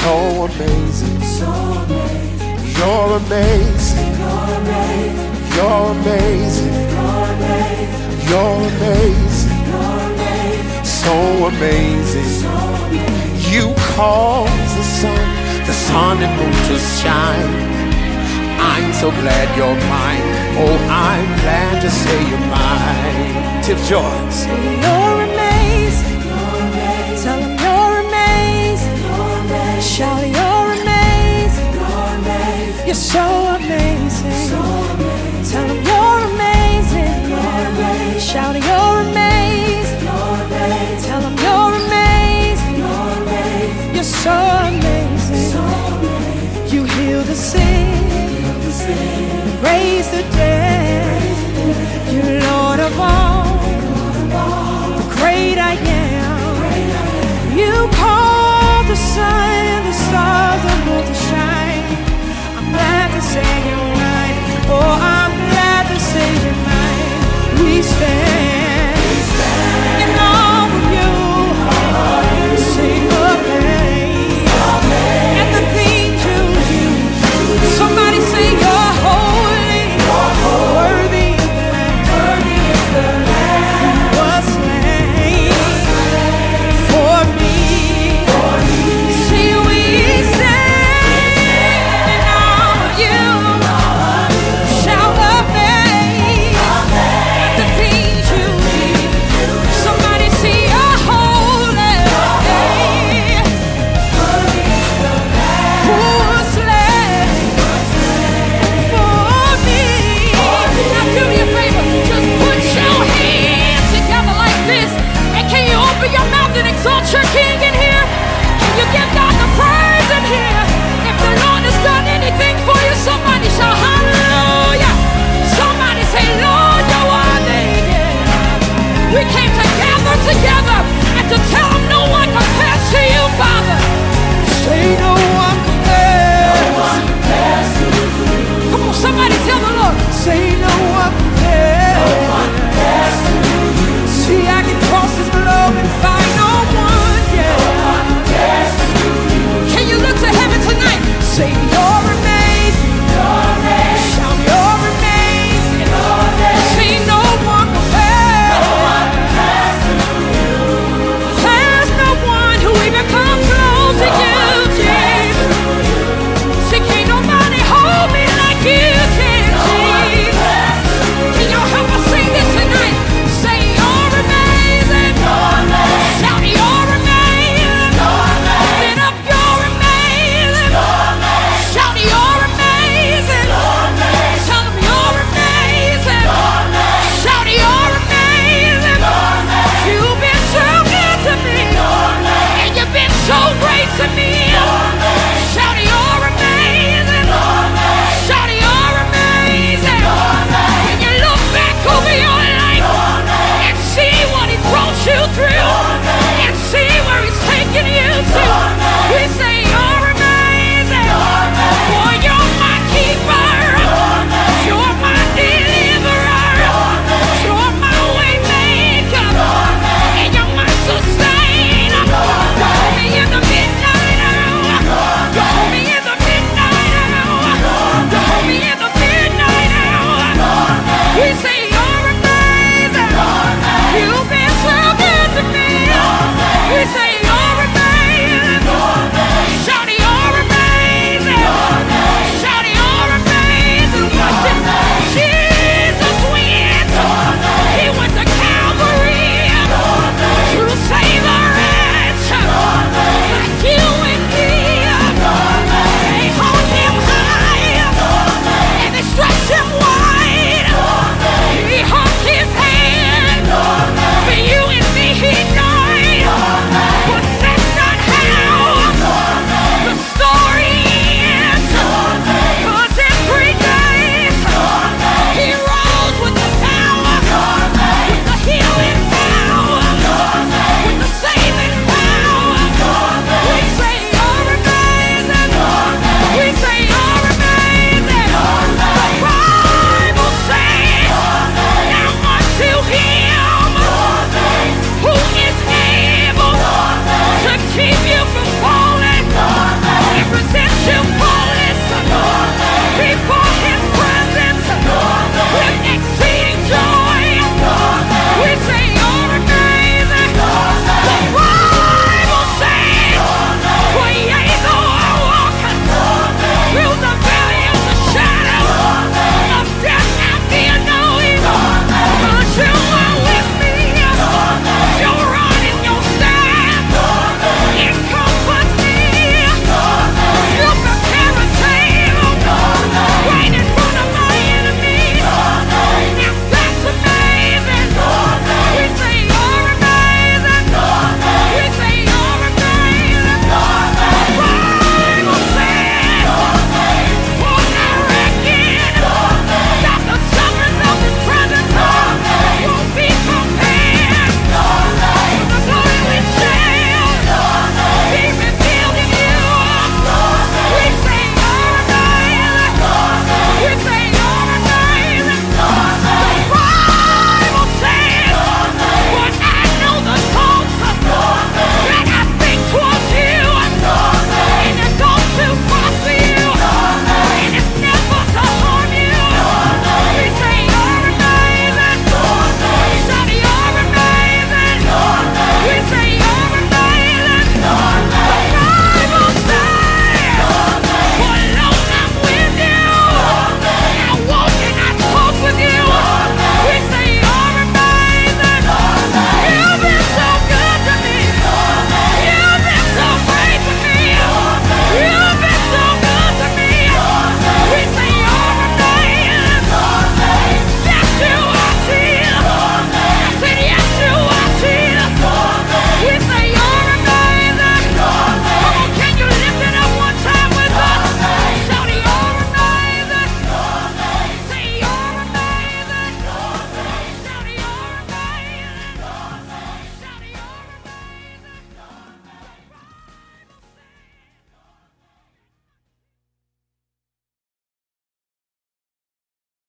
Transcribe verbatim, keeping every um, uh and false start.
so amazing. so amazing. You're amazing. You're amazing. You're amazing. You're amazing. You're amazing. You're amazing. So amazing. So amazing. You cause the sun, the sun and moon to shine. I'm so glad you're mine. Oh, I'm glad to say you're mine. Tip Joyce. You're amazing. You're amazing. Tell them you're amazing. You're amazing. Shout you're amazing. You're amazing. You're so amazing. So amazing. Tell them you're amazing. You're amazing. Shout you're amazing. You're amazing. Tell them you're amazing. You're amazing. You're so amazing. So amazing. You heal the sick, raise the dead. You're Lord of all, the great I am. You call